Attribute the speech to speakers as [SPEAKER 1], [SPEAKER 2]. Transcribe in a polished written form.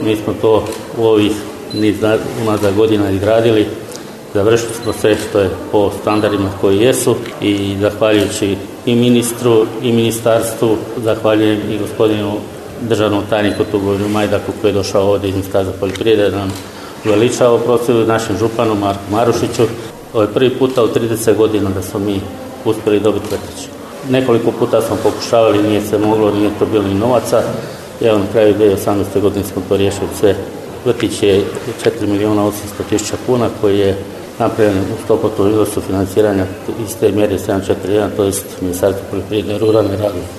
[SPEAKER 1] mi smo to u ovih niz unazad godina izgradili. Završili smo sve što je po standardima koji jesu i zahvaljujući i ministru i ministarstvu, zahvaljujem i gospodinu državnom tajniku Tugomir Majdaku koji je došao ovdje iz Ministarstva poljoprivrede da nam uveličava prosvjedu, našem županu Marku Marušiću. Ovo je prvi puta u 30 godina da smo mi uspjeli dobiti vrtić. Nekoliko puta smo pokušavali, nije se moglo, nije to bilo ni novaca. Evo na kraju 2018. godine smo to riješili sve. Vrtić je 4.800.000 kuna koji je napravljen u 100% iznosu financiranja iz te mjere 741, to je Ministarstvo poljoprivrede i ruralni razvoj.